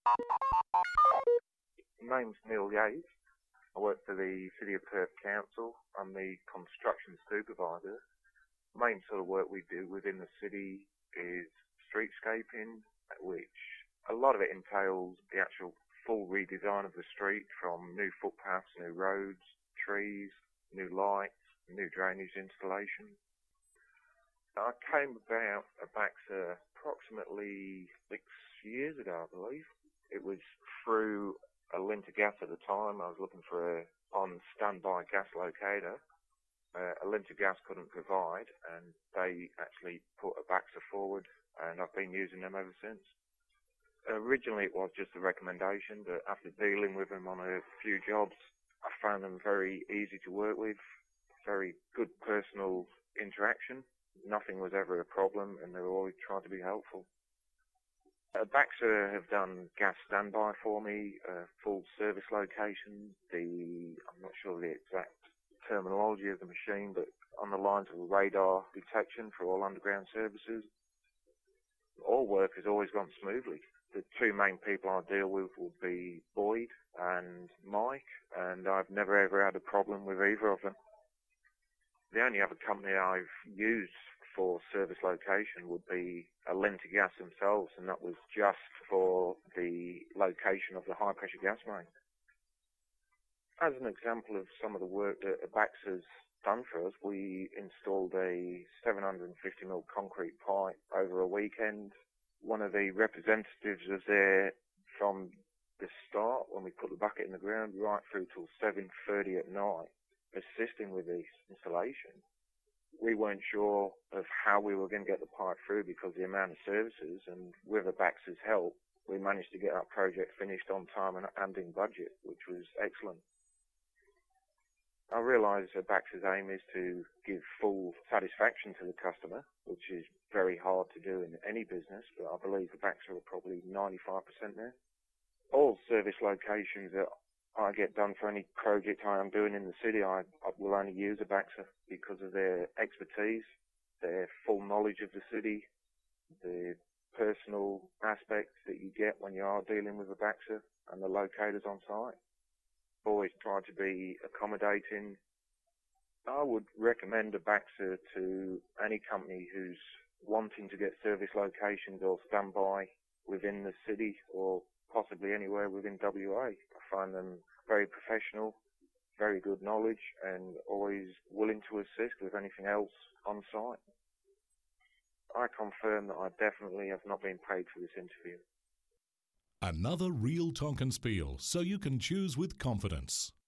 My name's Neil Yates. I work for the City of Perth Council. I'm the construction supervisor. The main sort of work we do within the city is streetscaping, which a lot of it entails the actual full redesign of the street, from new footpaths, new roads, trees, new lights, new drainage installation. I came about at BAXA approximately 6 years ago, I believe. It was through Alinta Gas at the time. I was looking for a on-standby gas locator. Alinta Gas couldn't provide, and they actually put a BAXA forward, and I've been using them ever since. Originally it was just a recommendation, but after dealing with them on a few jobs, I found them very easy to work with, very good personal interaction. Nothing was ever a problem, and they were always trying to be helpful. BAXA have done gas standby for me, full service location, I'm not sure the exact terminology of the machine, but on the lines of radar detection for all underground services. All work has always gone smoothly. The two main people I deal with will be Boyd and Mike, and I've never ever had a problem with either of them. The only other company I've used for service location would be Alinta Gas themselves, and that was just for the location of the high pressure gas main. As an example of some of the work that BAXA's done for us, we installed a 750mm concrete pipe over a weekend. One of the representatives was there from the start, when we put the bucket in the ground, right through till 7:30 at night, assisting with the installation. We weren't sure of how we were going to get the pipe through because of the amount of services, and with BAXA's help, we managed to get our project finished on time and in budget, which was excellent. I realise that BAXA's aim is to give full satisfaction to the customer, which is very hard to do in any business, but I believe the BAXA are probably 95% there. All service locations that I get done for any project I am doing in the city, I will only use a BAXA because of their expertise, their full knowledge of the city, the personal aspects that you get when you are dealing with a BAXA, and the locators on site. Always try to be accommodating. I would recommend a BAXA to any company who's wanting to get service locations or standby within the city or possibly anywhere within WA. I find them very professional, very good knowledge, and always willing to assist with anything else on site. I confirm that I definitely have not been paid for this interview. Another real Tonkin Spiel, so you can choose with confidence.